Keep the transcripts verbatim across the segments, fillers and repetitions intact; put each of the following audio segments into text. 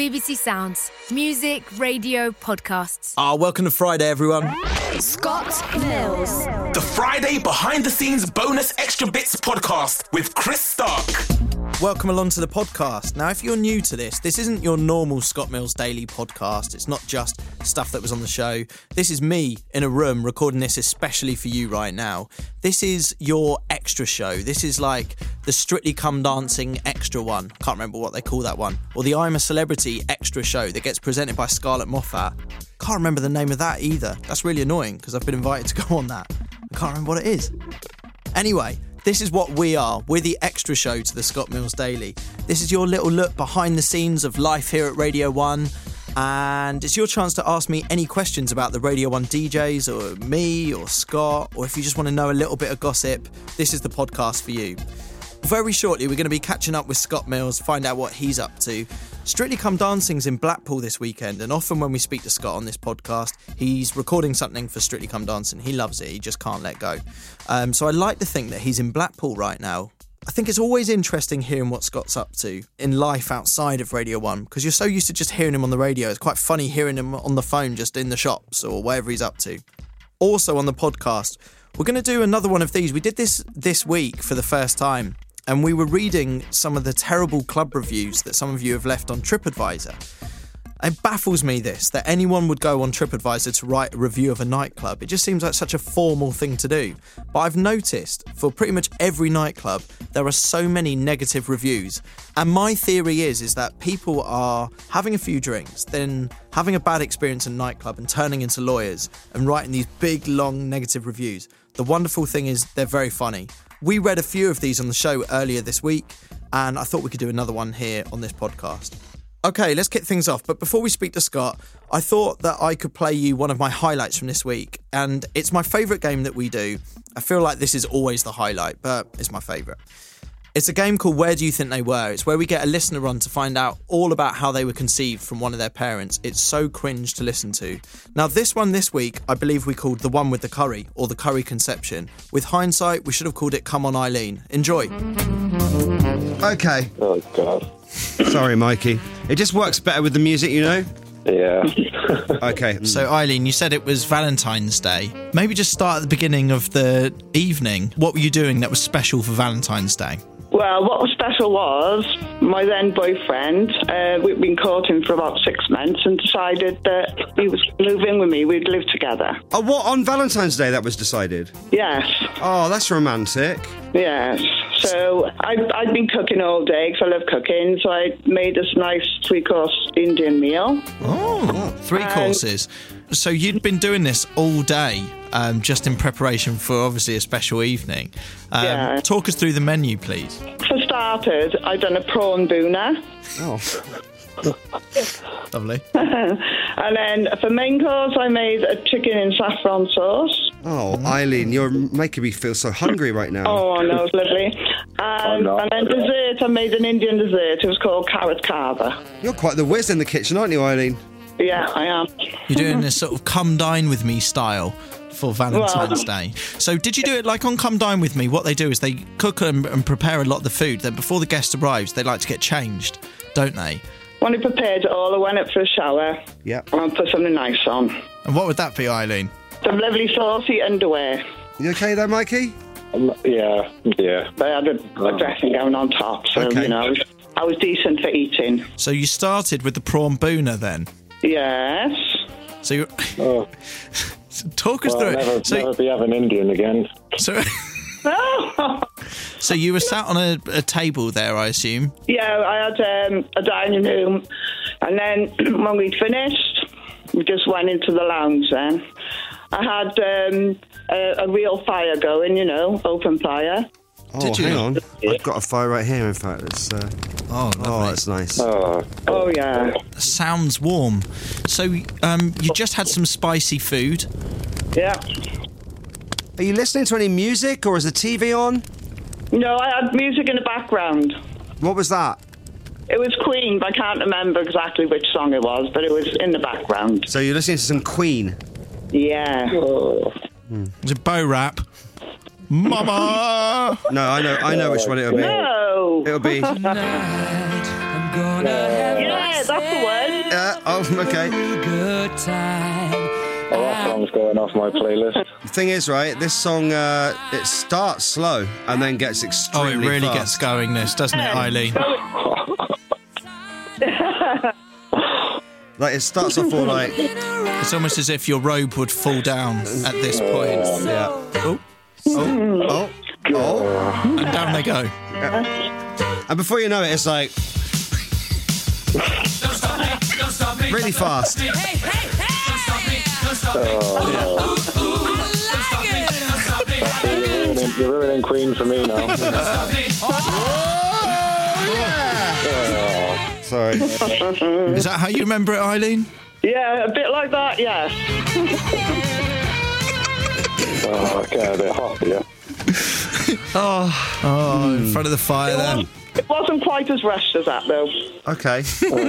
B B C Sounds. Music, radio, podcasts. Ah, welcome to Friday, everyone. Scott Mills. The Friday behind-the-scenes bonus extra bits podcast with Chris Stark. Welcome along to the podcast. Now, if you're new to this, this isn't your normal Scott Mills Daily podcast. It's not just stuff that was on the show. This is me in a room recording this especially for you right now. This is your extra show. This is like the Strictly Come Dancing extra one. Can't remember what they call that one. Or the I'm a Celebrity extra show that gets presented by Scarlett Moffat. Can't remember the name of that either. That's really annoying because I've been invited to go on that. I can't remember what it is. Anyway, this is what we are. We're the extra show to the Scott Mills Daily. This is your little look behind the scenes of life here at Radio one. And it's your chance to ask me any questions about the Radio one D Js or me or Scott, or if you just want to know a little bit of gossip, this is the podcast for you. Very shortly, we're going to be catching up with Scott Mills, find out what he's up to. Strictly Come Dancing's in Blackpool this weekend, and often when we speak to Scott on this podcast, he's recording something for Strictly Come Dancing. He loves it, he just can't let go. Um, so I like to think that he's in Blackpool right now. I think it's always interesting hearing what Scott's up to in life outside of Radio one, because you're so used to just hearing him on the radio. It's quite funny hearing him on the phone just in the shops or wherever he's up to. Also on the podcast, we're going to do another one of these. We did this this week for the first time. And we were reading some of the terrible club reviews that some of you have left on TripAdvisor. It baffles me this, that anyone would go on TripAdvisor to write a review of a nightclub. It just seems like such a formal thing to do. But I've noticed for pretty much every nightclub, there are so many negative reviews. And my theory is, is that people are having a few drinks, then having a bad experience in a nightclub and turning into lawyers and writing these big, long negative reviews. The wonderful thing is they're very funny. We read a few of these on the show earlier this week, and I thought we could do another one here on this podcast. Okay, let's kick things off. But before we speak to Scott, I thought that I could play you one of my highlights from this week, and it's my favourite game that we do. I feel like this is always the highlight, but it's my favourite. It's a game called Where Do You Think They Were? It's where we get a listener on to find out all about how they were conceived from one of their parents. It's so cringe to listen to. Now, this one this week, I believe we called The One with the Curry, or The Curry Conception. With hindsight, we should have called it Come On Eileen. Enjoy. Okay. Oh, God. Sorry, Mikey. It just works better with the music, you know? Yeah. Okay. So, Eileen, you said it was Valentine's Day. Maybe just start at the beginning of the evening. What were you doing that was special for Valentine's Day? Well, what was special was my then boyfriend, uh, we'd been courting for about six months and decided that he was moving with me. We'd live together. Oh, what, on Valentine's Day that was decided? Yes. Oh, that's romantic. Yes. So I'd, I'd been cooking all day because I love cooking. So I made this nice three-course Indian meal. Oh, three And- courses. So you'd been doing this all day, um, just in preparation for obviously a special evening. Um, Yeah. Talk us through the menu, please. For starters, I'd done a prawn boona. Oh. Lovely. And then for main course, I made a chicken in saffron sauce. Oh, Eileen, you're making me feel so hungry right now. Oh, no, it was lovely. Um, no. And then dessert, I made an Indian dessert. It was called carrot carver. You're quite the whiz in the kitchen, aren't you, Eileen? Yeah, I am. You're doing this sort of come dine with me style for Valentine's Day. So did you do it like on Come Dine With Me? What they do is they cook and, and prepare a lot of the food. Then before the guest arrives, they like to get changed, don't they? When I prepared it all, I went up for a shower. Yeah. And I put something nice on. And what would that be, Eileen? Some lovely saucy underwear. You okay there, Mikey? Um, yeah, yeah. But I had a, a dressing gown on top, so, Okay. you know, I was, I was decent for eating. So you started with the prawn boona then? Yes. So you Oh, so talk us well, through I'll never, it. So, never be having Indian again. so, Oh. so you were sat on a, a table there, I assume? Yeah, I had um, a dining room. And then when we'd finished, we just went into the lounge then. I had um, a, a real fire going, you know, open fire. Oh, Did you? hang on. I've got a fire right here, in fact. It's, uh... Oh, lovely. Oh, that's nice. Oh, Oh, yeah. Sounds warm. So um, you just had some spicy food. Yeah. Are you listening to any music, or is the T V on? No, I had music in the background. What was that? It was Queen, but I can't remember exactly which song it was, but it was in the background. So you're listening to some Queen? Yeah. oh. Was it Bo Rap? Mama! No, I know I know which one it'll be. No. It'll be... Yes. Yeah, that's the one. Uh, oh, okay. Good time. Oh, that song's going off my playlist. The thing is, right, this song, uh, it starts slow and then gets Oh, extremely it really fast. gets going, this, doesn't it, Eileen? Like, it starts off all like... It's almost as if your robe would fall down at this point. Yeah. Oh, Oh, oh, oh. and down they go. And before you know it, it's like... really fast. Hey, hey, hey! You're ruining, you're ruining Queen for me now. Sorry. Is that how you remember it, Eileen? Yeah, a bit like that, yes. Oh, I get a bit hot here. Oh, oh, in front of the fire It, there. was, it wasn't quite as rushed as that, though. Okay.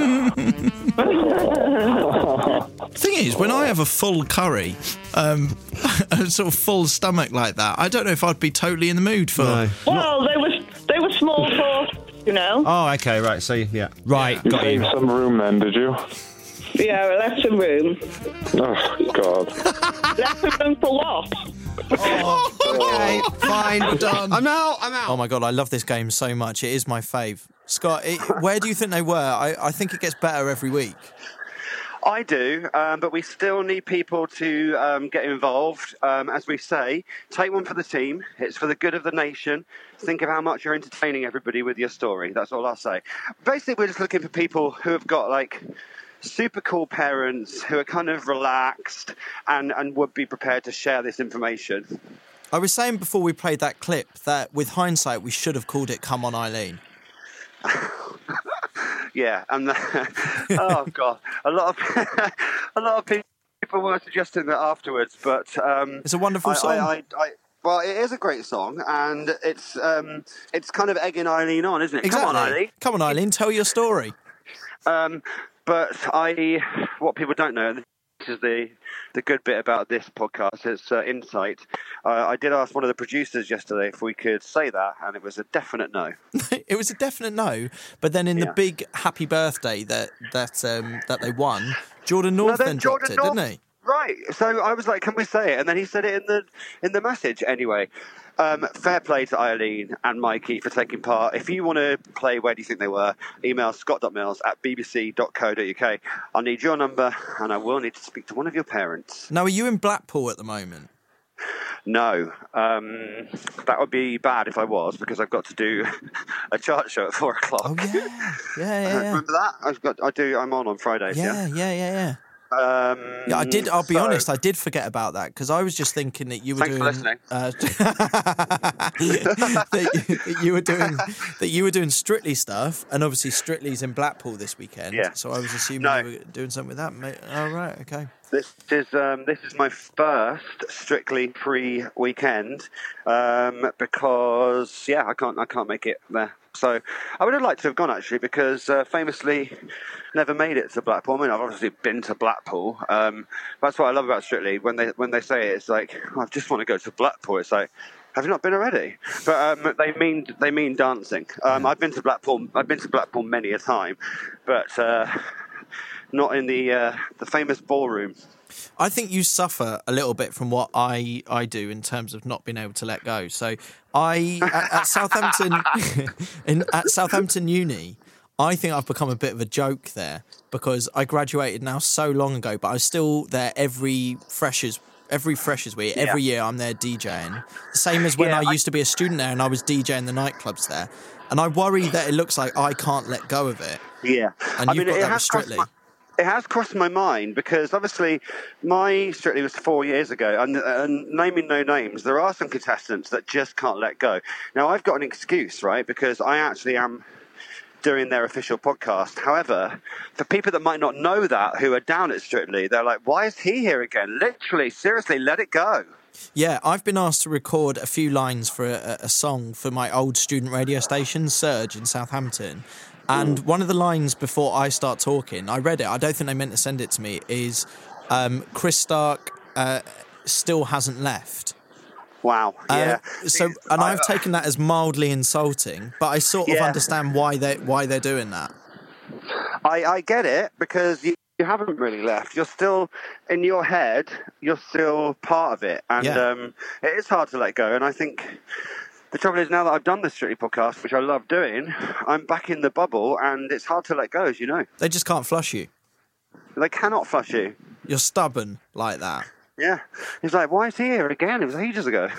The thing is, when I have a full curry, um, a sort of full stomach like that, I don't know if I'd be totally in the mood for... No. Well, they were, they were small talk, you know. Oh, okay, right, so, yeah. Right, You got saved you. some room then, did you? Yeah, we left some room. Oh, God. Left some room for what? Okay, fine. done. I'm out, I'm out. Oh my God, I love this game so much. It is my fave. Scott, it, where do you think they were? I, I think it gets better every week. I do, um, but we still need people to um, get involved. Um, as we say, take one for the team. It's for the good of the nation. Think of how much you're entertaining everybody with your story. That's all I'll say. Basically, we're just looking for people who have got, like, super cool parents who are kind of relaxed and, and would be prepared to share this information. I was saying before we played that clip that with hindsight, we should have called it Come On Eileen. Yeah, and the, oh god, a lot of a lot of people were suggesting that afterwards, but um, It's a wonderful I, song. I, I, I, well, it is a great song, and it's um, it's kind of egging Eileen on, isn't it? Exactly. Come on, Eileen. Come on, Eileen, tell your story. Um, but I, what people don't know, and this is the the good bit about this podcast, it's uh, insight. Uh, I did ask one of the producers yesterday if we could say that, and it was a definite no. It was a definite no, but then in the Yeah. big happy birthday that that um, that they won, Jordan North No, then, dropped it, North, didn't he? Right. So I was like, "Can we say it?" And then he said it in the in the message. Anyway, um, fair play to Eileen and Mikey for taking part. If you want to play Where Do You Think They Were, email scott.mills at bbc dot co dot uk. I'll need your number, and I will need to speak to one of your parents. Now, are you in Blackpool at the moment? No, um, that would be bad if I was, because I've got to do a chart show at four o'clock. Oh yeah, yeah, yeah, yeah. Remember that? I've got. I do. I'm on on Fridays. Yeah, Yeah. yeah, yeah, yeah. Um, Yeah, I did. I'll be so- honest. I did forget about that because I was just thinking that you were Thanks for doing. listening. Uh, that, you, that you were doing that you were doing Strictly stuff, and obviously Strictly's in Blackpool this weekend. Yeah. So I was assuming No. you were doing something with that. Mate. Oh right, okay. This is um, this is my first Strictly free weekend um, because yeah, I can't I can't make it there. So I would have liked to have gone actually because uh, famously never made it to Blackpool. I mean, I've obviously been to Blackpool. Um, that's what I love about Strictly. When they when they say it, it's like oh, I just want to go to Blackpool. It's like, have you not been already? But um, they mean they mean dancing. Um, I've been to Blackpool. I've been to Blackpool many a time, but. Uh, Not in the uh, the famous ballroom. I think you suffer a little bit from what I, I do in terms of not being able to let go. So I at, at Southampton in at Southampton Uni, I think I've become a bit of a joke there because I graduated now so long ago, but I'm still there every freshers every freshers week. Every year I'm there DJing. The same as when Yeah, I I- used to be a student there and I was DJing the nightclubs there. And I worry that it looks like I can't let go of it. Yeah, And you've got that with has crossed Strictly. my- It has crossed my mind because obviously my Strictly was four years ago, and, and naming no names, there are some contestants that just can't let go. Now I've got an excuse, right? Because I actually am doing their official podcast. However, for people that might not know that who are down at Strictly, they're like, "Why is he here again?" Literally, seriously, let it go. Yeah, I've been asked to record a few lines for a, a song for my old student radio station, Surge, in Southampton. And one of the lines before I start talking, I read it, I don't think they meant to send it to me, is um, Chris Stark uh, still hasn't left. Wow. Yeah. Uh, so, and I've taken that as mildly insulting, but I sort of Yeah. understand why they why they're doing that. I, I get it, because you, you haven't really left. You're still, in your head, you're still part of it. And Yeah. um, it is hard to let go. And I think the trouble is, now that I've done the Strictly podcast, which I love doing, I'm back in the bubble, and it's hard to let go, as you know. They just can't flush you. They cannot flush you. You're stubborn like that. Yeah. He's like, why is he here again? It was ages ago.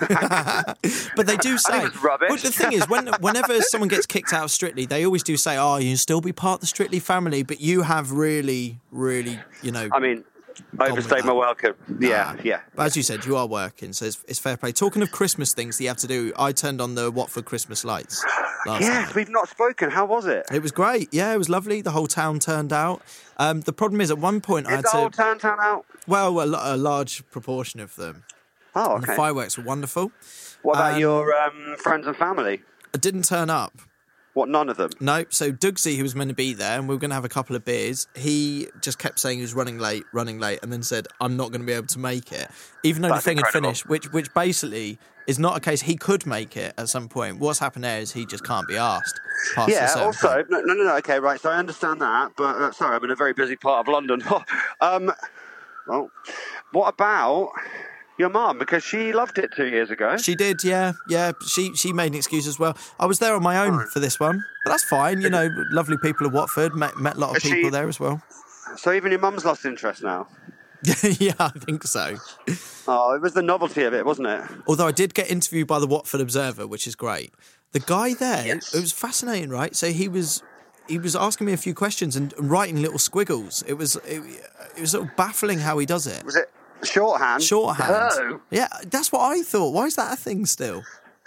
But they do say... it was rubbish. Well, the thing is, when, whenever someone gets kicked out of Strictly, they always do say, oh, you still be part of the Strictly family, but you have really, really, you know... I mean, with overstayed that. my welcome. Yeah, Nah. yeah. But as you said, you are working, so it's, it's fair play. Talking of Christmas things that you have to do, I turned on the Watford Christmas lights last Yes, night. we've not spoken. How was it? It was great. Yeah, it was lovely. The whole town turned out. Um, the problem is, at one point, I Did had the to... whole town turn out? Well, a, lo- a large proportion of them. Oh, And the okay. fireworks were wonderful. What about Um, your um, friends and family? I didn't turn up. What, none of them? No, so Dougsy, who was meant to be there, and we were going to have a couple of beers, he just kept saying he was running late, running late, and then said, I'm not going to be able to make it. Even though That's the thing incredible. had finished, which which basically is not a case he could make it at some point. What's happened there is he just can't be asked. past a Yeah, certain also, point. no, no, no, no, okay, right, so I understand that, but uh, sorry, I'm in a very busy part of London. um, well, what about your mum? Because she loved it two years ago. She did, yeah, yeah. She she made an excuse as well. I was there on my own for this one, but that's fine. You know, lovely people of Watford. Met met a lot of Is she- people there as well. So even your mum's lost interest now? Yeah, I think so. Oh, it was the novelty of it, wasn't it? Although I did get interviewed by the Watford Observer, which is great. The guy there, Yes. it was fascinating, right? So he was he was asking me a few questions and writing little squiggles. It was it, it was sort of baffling how he does it. Was it shorthand? Shorthand. Oh. Yeah, that's what I thought. Why is that a thing still?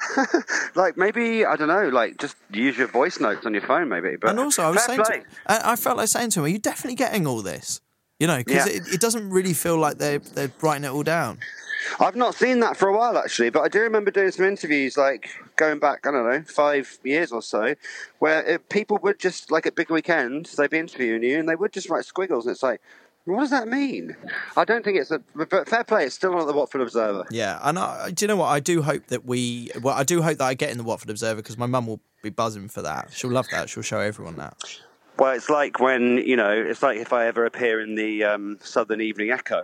Like, maybe, I don't know, like, just use your voice notes on your phone, maybe. But And also, I was fair saying, play. to, I, I felt like saying to him, "Are you definitely getting all this?" You know, because Yeah. it, it doesn't really feel like they're they're writing it all down. I've not seen that for a while, actually, but I do remember doing some interviews, like, going back, I don't know, five years or so, where it, people would just, like, at big weekends, they'd be interviewing you, and they would just write squiggles, and it's like, what does that mean? I don't think it's a... But fair play, it's still not the Watford Observer. Yeah, and I, do you know what? I do hope that we. Well, I do hope that I get in the Watford Observer because my mum will be buzzing for that. She'll love that. She'll show everyone that. Well, it's like when, you know, it's like if I ever appear in the um, Southern Evening Echo,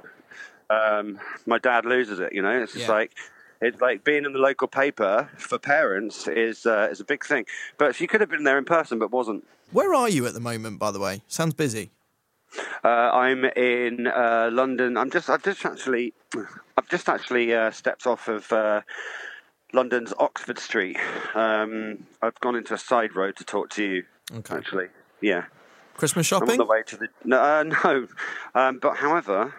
um, my dad loses it, you know? It's just Yeah. like... It's like being in the local paper for parents is uh, is a big thing. But she could have been there in person, but wasn't. Where are you at the moment, by the way? Sounds busy. Uh, I'm in uh, London. I'm just. I've just actually. I've just actually uh, stepped off of uh, London's Oxford Street. Um, I've gone into a side road to talk to you. Okay. Actually, yeah. Christmas I'm on shopping? the way to the. No, uh, no. Um, but however,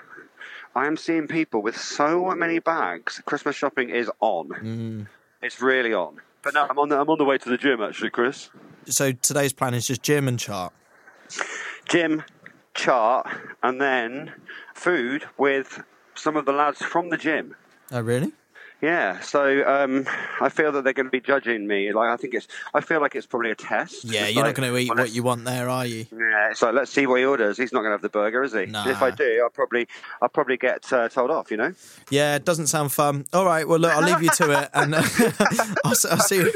I am seeing people with so many bags. Christmas shopping is on. Mm. It's really on. But no, I'm on. The, I'm on the way to the gym actually, Chris. So today's plan is just gym and chart. Gym, chart, and then food with some of the lads from the gym. Oh, really? Yeah, so um, I feel that they're going to be judging me. Like I think it's, I feel like it's probably a test. Yeah, It's you're like, not going to eat well, what let's- you want there, are you? Yeah, so let's see what he orders. He's not going to have the burger, is he? Nah. If I do, I'll probably, I'll probably get uh, told off. You know. Yeah, it doesn't sound fun. All right, well, look, I'll leave you to it, and uh, I'll, s- I'll see you.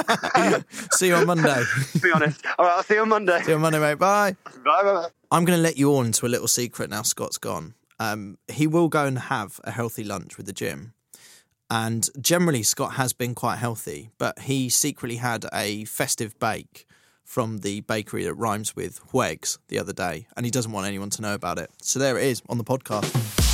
see you on Monday. To be honest. All right, I'll see you on Monday. See you on Monday, mate. Bye. Bye, bye, bye. I'm going to let you all into a little secret now. Scott's gone. Um, he will go and have a healthy lunch with the gym. And generally, Scott has been quite healthy, but he secretly had a festive bake from the bakery that rhymes with Hwegs the other day, and he doesn't want anyone to know about it. So there it is on the podcast.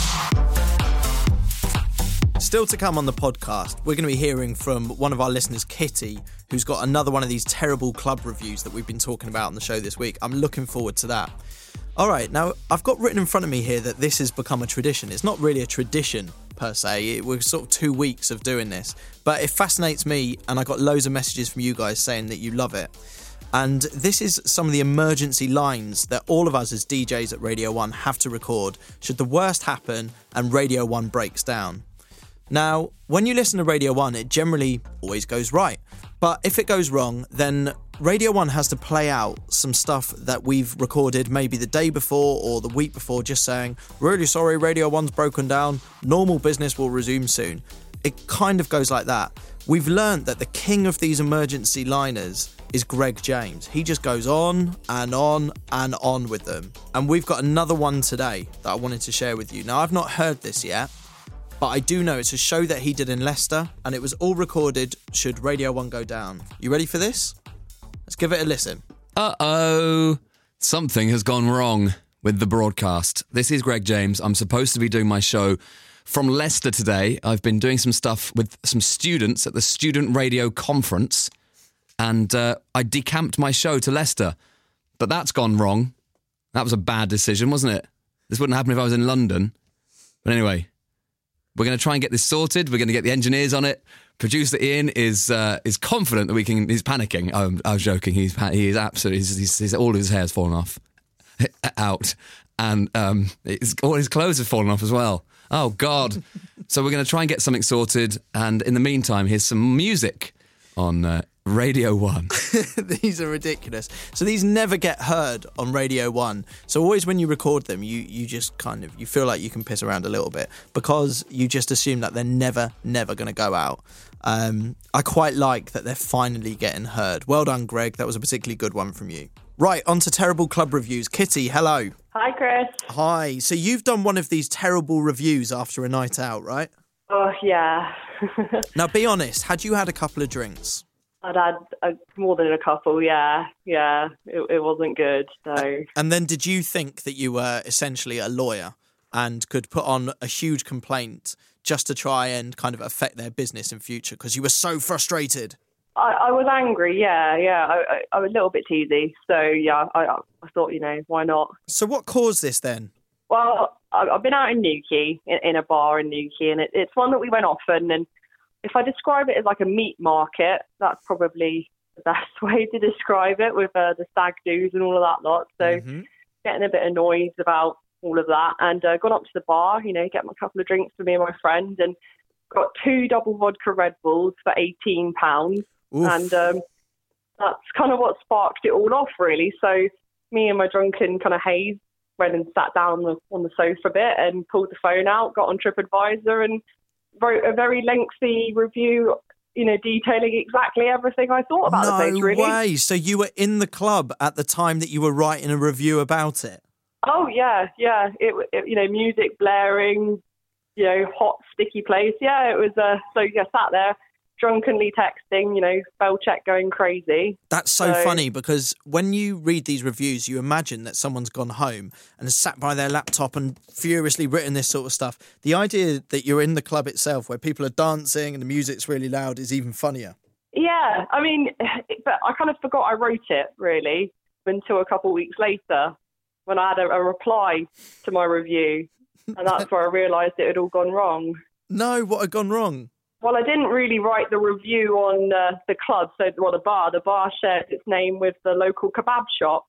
Still to come on the podcast, we're going to be hearing from one of our listeners, Kitty, who's got another one of these terrible club reviews that we've been talking about on the show this week. I'm looking forward to that. All right, now, I've got written in front of me here that this has become a tradition. It's not really a tradition, per se. It was sort of two weeks of doing this. But it fascinates me, and I got loads of messages from you guys saying that you love it. And this is some of the emergency lines that all of us as D Js at Radio one have to record should the worst happen and Radio one breaks down. Now, when you listen to Radio one, it generally always goes right. But if it goes wrong, then Radio one has to play out some stuff that we've recorded maybe the day before or the week before, just saying, really sorry, Radio one's broken down, normal business will resume soon. It kind of goes like that. We've learned that the king of these emergency liners is Greg James. He just goes on and on and on with them. And we've got another one today that I wanted to share with you. Now, I've not heard this yet, but I do know it's a show that he did in Leicester, and it was all recorded should Radio one go down. You ready for this? Let's give it a listen. Uh-oh. Something has gone wrong with the broadcast. This is Greg James. I'm supposed to be doing my show from Leicester today. I've been doing some stuff with some students at the Student Radio Conference, and uh, I decamped my show to Leicester. But that's gone wrong. That was a bad decision, wasn't it? This wouldn't happen if I was in London. But anyway, we're going to try and get this sorted. We're going to get the engineers on it. Producer Ian is uh, is confident that we can. He's panicking. Oh, I was joking. He's he is absolutely. He's, he's, he's, all of his hair's fallen off, out, and um, it's, all his clothes have fallen off as well. Oh God! So we're going to try and get something sorted. And in the meantime, here's some music on uh, Radio One. These are ridiculous. So these never get heard on Radio One. So always when you record them, you you just kind of you feel like you can piss around a little bit because you just assume that they're never never going to go out. Um, I quite like that they're finally getting heard. Well done, Greg. That was a particularly good one from you. Right, on to terrible club reviews. Kitty, hello. Hi, Chris. Hi. So you've done one of these terrible reviews after a night out, right? Oh, yeah. Now, be honest. Had you had a couple of drinks? I'd had a, more than a couple, yeah. Yeah, it, it wasn't good, so... And then did you think that you were essentially a lawyer and could put on a huge complaint just to try and kind of affect their business in future because you were so frustrated? I, I was angry, yeah, yeah. I, I, I was a little bit teasy, so yeah, I, I thought, you know, why not? So what caused this then? Well, I, I've been out in Newquay, in, in a bar in Newquay, and it, it's one that we went often, and if I describe it as like a meat market, that's probably the best way to describe it, with uh, the stag doos and all of that lot. So mm-hmm. getting a bit annoyed about all of that, and uh, gone up to the bar, you know, get my couple of drinks for me and my friend, and got two double vodka Red Bulls for eighteen pounds. Oof. And um, that's kind of what sparked it all off, really. So me and my drunken kind of haze went and sat down on the, on the sofa a bit and pulled the phone out, got on TripAdvisor and wrote a very lengthy review, you know, detailing exactly everything I thought about no the place, really. No way. So you were in the club at the time that you were writing a review about it? Oh, yeah, yeah. It, it you know, music blaring, you know, hot, sticky place. Yeah, it was, uh, so yeah, sat there, drunkenly texting, you know, spell check going crazy. That's so, so funny because when you read these reviews, you imagine that someone's gone home and has sat by their laptop and furiously written this sort of stuff. The idea that you're in the club itself where people are dancing and the music's really loud is even funnier. Yeah, I mean, but I kind of forgot I wrote it, really, until a couple of weeks later when I had a, a reply to my review. And that's where I realised it had all gone wrong. No, what had gone wrong? Well, I didn't really write the review on uh, the club, so well, the bar. The bar shared its name with the local kebab shop.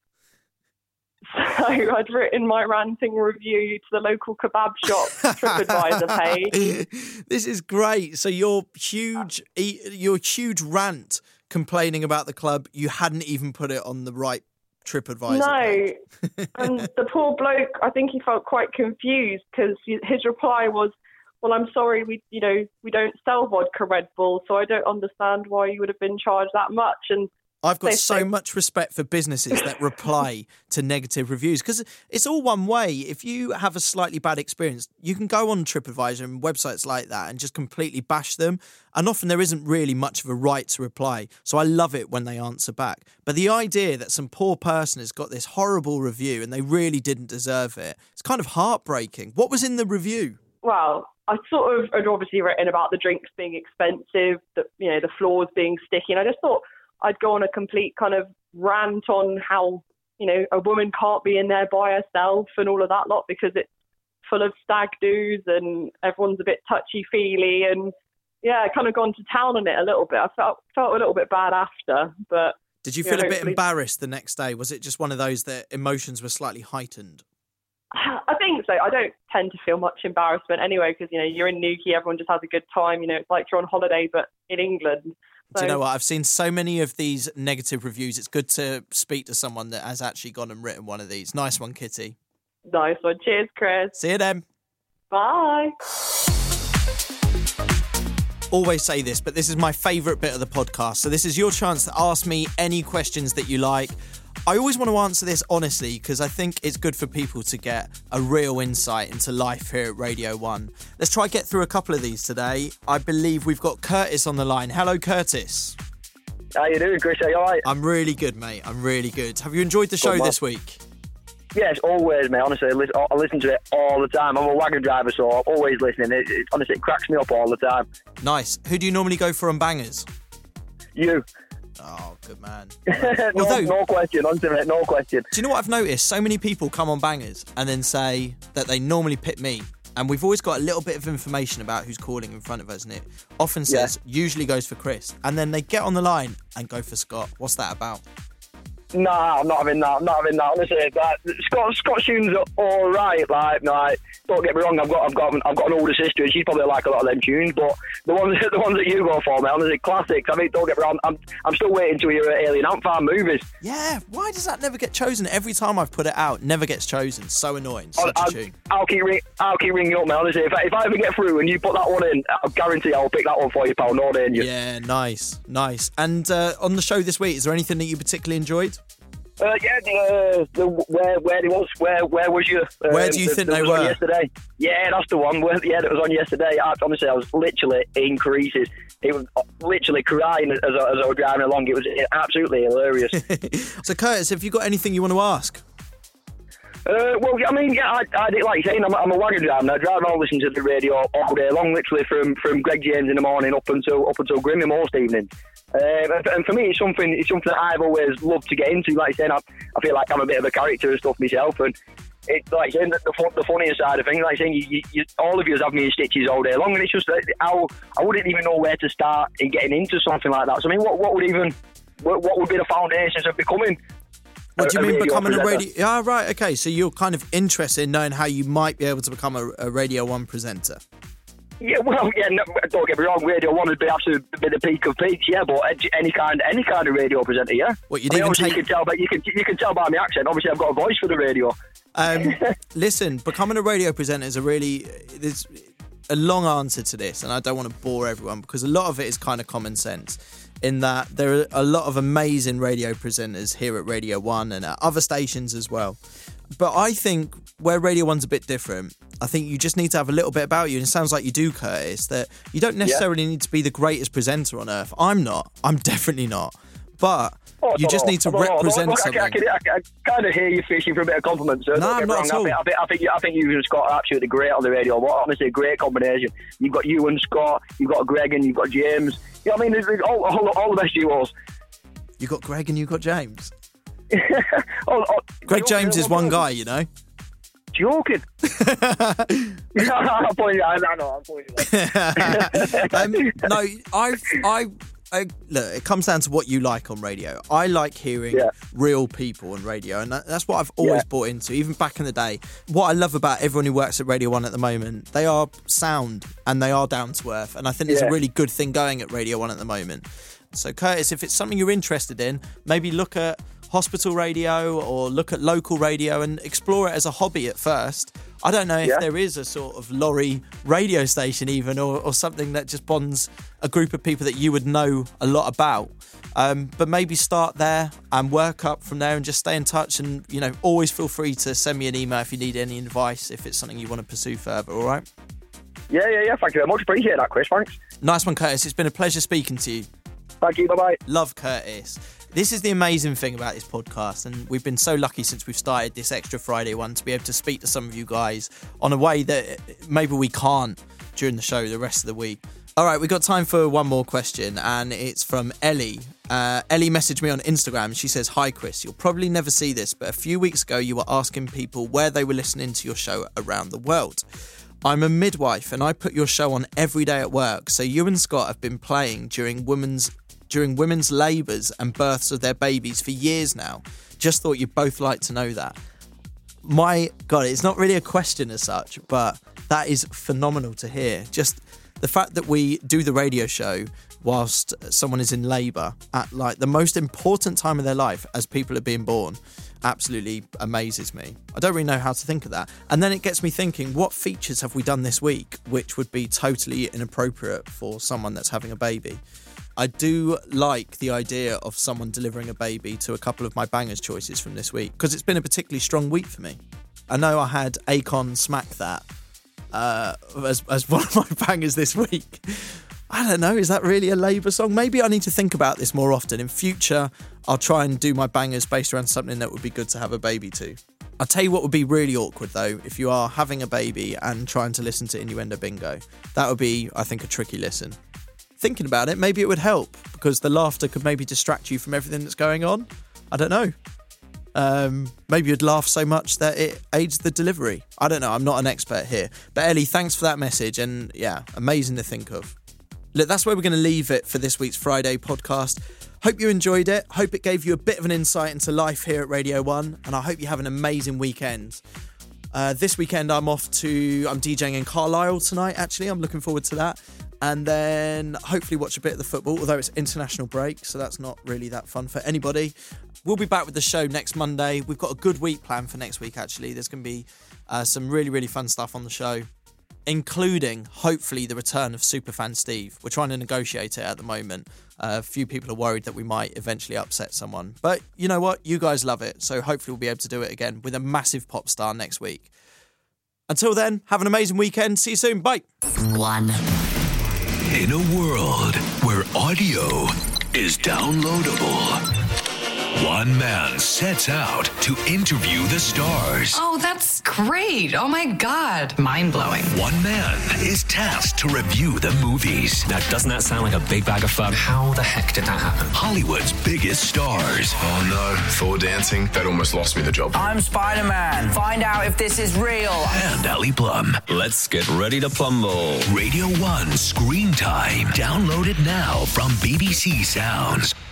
So I'd written my ranting review to the local kebab shop TripAdvisor page. This is great. So your huge, your huge rant complaining about the club, you hadn't even put it on the right TripAdvisor No, page. And the poor bloke, I think he felt quite confused because his reply was, well, I'm sorry, we you know we don't sell vodka Red Bull, so I don't understand why you would have been charged that much. And I've got so much respect for businesses that reply to negative reviews because it's all one way. If you have a slightly bad experience, you can go on TripAdvisor and websites like that and just completely bash them. And often there isn't really much of a right to reply. So I love it when they answer back. But the idea that some poor person has got this horrible review and they really didn't deserve it, it's kind of heartbreaking. What was in the review? Well, I sort of had obviously written about the drinks being expensive, the, you know, the floors being sticky. And I just thought I'd go on a complete kind of rant on how, you know, a woman can't be in there by herself and all of that lot because it's full of stag doos and everyone's a bit touchy-feely. And, yeah, I kind of gone to town on it a little bit. I felt felt a little bit bad after, but... Did you feel you know, a bit embarrassed the next day? Was it just one of those that emotions were slightly heightened? I think so. I don't tend to feel much embarrassment anyway because, you know, you're in Newquay, everyone just has a good time. You know, it's like you're on holiday, but in England. So... Do you know what? I've seen so many of these negative reviews. It's good to speak to someone that has actually gone and written one of these. Nice one, Kitty. Nice one. Cheers, Chris. See you then. Bye. always say this, but this is my favourite bit of the podcast. So this is your chance to ask me any questions that you like. I always want to answer this honestly because I think it's good for people to get a real insight into life here at Radio one. Let's try and get through a couple of these today. I believe we've got Curtis on the line. Hello, Curtis. How you doing, Chris? Are you all right? I'm really good, mate. I'm really good. Have you enjoyed the show Good, this week? Yes, always, mate. Honestly, I listen, I listen to it all the time. I'm a wagon driver, so I'm always listening. It, it, honestly, it cracks me up all the time. Nice. Who do you normally go for on bangers? You. Oh, good man. no, Although, no question, honestly, mate, no question. Do you know what I've noticed? So many people come on bangers and then say that they normally pick me. And we've always got a little bit of information about who's calling in front of us, and it often says, yeah. usually goes for Chris. And then they get on the line and go for Scott. What's that about? Nah, I'm not having that. I'm not having that. Honestly, like, Scott, Scott tunes are all right. Like, no, like, don't get me wrong. I've got, I've got, I've got an older sister, and she's probably like a lot of them tunes. But the ones, the ones that you go for, man, honestly, classics. I mean, don't get me wrong. I'm, I'm still waiting to hear Alien Ant Farm movies. Yeah, why does that never get chosen? Every time I've put it out, never gets chosen. So annoying. Such I'll, a tune. I'll keep, ring, I'll keep ringing up, man. Honestly, if I, if I ever get through and you put that one in, I'll guarantee I'll pick that one for you, pal. No danger. Yeah, nice, nice. And uh, on the show this week, is there anything that you particularly enjoyed? Uh, yeah, the, uh, the where where they was where where was you? Um, where do you the, think the they was were? On yesterday. Yeah, that's the one. Where, yeah, that was on yesterday. I, honestly, I was literally in creases. It was literally crying as I, as I was driving along. It was absolutely hilarious. So, Curtis, have you got anything you want to ask? Uh, well, I mean, yeah, I, I like saying I'm, I'm a wagon driver. I drive around listening to the radio all day long, literally from, from Greg James in the morning up until up until Grimmy most evenings. Uh, and for me, it's something it's something that I've always loved to get into. Like saying, I, I feel like I'm a bit of a character and stuff myself, and it's like saying the, the, the funnier side of things. Like saying, you, you, you, all of you have me in stitches all day long, and it's just that I, I wouldn't even know where to start in getting into something like that. So I mean, what what would even what, what would be the foundations of becoming? What do you a mean radio becoming presenter? a radio? Yeah, right. Okay, so you're kind of interested in knowing how you might be able to become a, a Radio One presenter. Yeah, well, yeah, no, don't get me wrong, Radio One would be absolutely be the peak of peaks, yeah, but any kind, any kind of radio presenter, yeah. What you'd I mean, even obviously take? You can tell, but you can you can tell by my accent. Obviously, I've got a voice for the radio. Um, listen, becoming a radio presenter is a really there's a long answer to this, and I don't want to bore everyone because a lot of it is kind of common sense. In that there are a lot of amazing radio presenters here at Radio One and at other stations as well. But I think where Radio One's a bit different, I think you just need to have a little bit about you. And it sounds like you do, Curtis, that you don't necessarily yeah. need to be the greatest presenter on earth. I'm not. I'm definitely not. But oh, you just know. need to I represent know. Look, something. I, can, I, can, I, can, I kind of hear you fishing for a bit of compliments. So no, don't I'm get not wrong. at all. I, think, I, think, I think you and Scott are absolutely great on the radio. What, honestly, a great combination. You've got you and Scott, you've got Greg and you've got James. You know what I mean? There's, there's all, all, all the best duos. You got Greg and you got James. oh, oh, Greg James is one guy, you know. Joking. I'm pointing, I know, I'm pointing. um, no, I, I, I, look, it comes down to what you like on radio. I like hearing yeah. real people on radio, and that, that's what I've always yeah. bought into, even back in the day. What I love about everyone who works at Radio One at the moment, they are sound and they are down to earth, and I think there's yeah. a really good thing going at Radio One at the moment. So, Curtis, if it's something you're interested in, maybe look at hospital radio or look at local radio and explore it as a hobby at first. I don't know if yeah. there is a sort of lorry radio station even or, or something that just bonds a group of people that you would know a lot about. Um, but maybe start there and work up from there and just stay in touch, and, you know, always feel free to send me an email if you need any advice, if it's something you want to pursue further, all right? Yeah, yeah, yeah. Thank you very much. Appreciate that, Chris. Thanks. Nice one, Curtis. It's been a pleasure speaking to you. Thank you. Bye-bye. Love Curtis. This is the amazing thing about this podcast, and we've been so lucky since we've started this Extra Friday one to be able to speak to some of you guys on a way that maybe we can't during the show the rest of the week. All right, we've got time for one more question, and it's from Ellie. Uh, Ellie messaged me on Instagram, and she says, "Hi Chris, you'll probably never see this, but a few weeks ago you were asking people where they were listening to your show around the world. I'm a midwife, and I put your show on every day at work, so you and Scott have been playing during women's during women's labours and births of their babies for years now. Just thought you'd both like to know that." My God, it's not really a question as such, but that is phenomenal to hear. Just the fact that we do the radio show whilst someone is in labour at like the most important time of their life as people are being born absolutely amazes me. I don't really know how to think of that. And then it gets me thinking, what features have we done this week which would be totally inappropriate for someone that's having a baby? I do like the idea of someone delivering a baby to a couple of my bangers choices from this week, because it's been a particularly strong week for me. I know I had Akon Smack That uh, as, as one of my bangers this week. I don't know, is that really a Labour song? Maybe I need to think about this more often. In future, I'll try and do my bangers based around something that would be good to have a baby to. I'll tell you what would be really awkward, though, if you are having a baby and trying to listen to Innuendo Bingo. That would be, I think, a tricky listen. Thinking about it, maybe it would help, because the laughter could maybe distract you from everything that's going on. I don't know. Um, maybe you'd laugh so much that it aids the delivery. I don't know, I'm not an expert here. But Ellie, thanks for that message, and yeah, amazing to think of. Look, that's where we're going to leave it for this week's Friday podcast. Hope you enjoyed it. Hope it gave you a bit of an insight into life here at Radio one. And I hope you have an amazing weekend. Uh, this weekend, I'm off to... I'm DJing in Carlisle tonight, actually. I'm looking forward to that. And then hopefully watch a bit of the football, although it's international break, so that's not really that fun for anybody. We'll be back with the show next Monday. We've got a good week planned for next week, actually. There's going to be uh, some really, really fun stuff on the show, including, hopefully, the return of Superfan Steve. We're trying to negotiate it at the moment. Uh, a few people are worried that we might eventually upset someone. But you know what? You guys love it. So hopefully we'll be able to do it again with a massive pop star next week. Until then, have an amazing weekend. See you soon. Bye. One. In a world where audio is downloadable, one man sets out to interview the stars. Oh, that's great. Oh, my God. Mind-blowing. One man is tasked to review the movies. Now, doesn't that sound like a big bag of fun? How the heck did that happen? Hollywood's biggest stars. Oh, no. Thor dancing? That almost lost me the job. I'm Spider-Man. Find out if this is real. And Ali Plum. Let's get ready to plumble. Radio one Screen Time. Download it now from B B C Sounds.